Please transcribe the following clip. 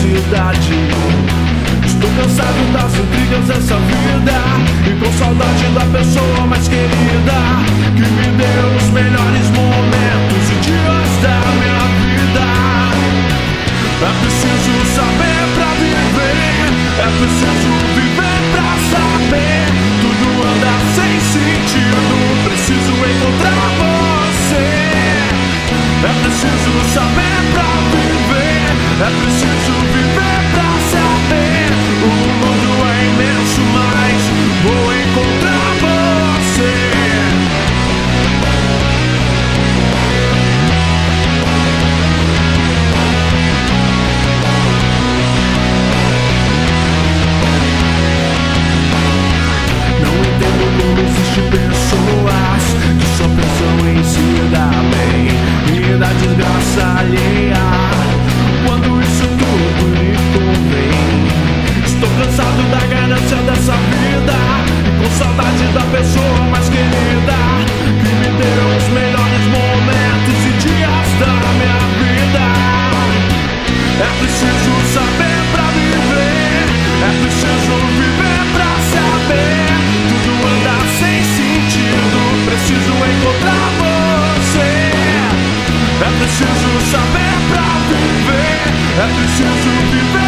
felicidade. Estou cansado das intrigas dessa vida e com saudade da pessoa mais querida que me deu os melhores momentos e dias da minha vida. É preciso saber pra viver, é preciso viver pra saber. Tudo anda sem sentido, preciso encontrar você. É preciso saber pra viver, é preciso viver pra saber. O mundo é imenso, mas vou encontrar você. Não entendo como existem pessoas que só pensam em se dar bem e da desgraça alheia, quando isso tudo lhe convém. Estou cansado da ganância dessa vida e com saudade da pessoa mais querida que me deu os melhores momentos e dias da minha vida. É preciso saber pra viver, é preciso viver pra saber. Tudo anda sem sentido, preciso encontrar você. É preciso saber pra viver, é preciso viver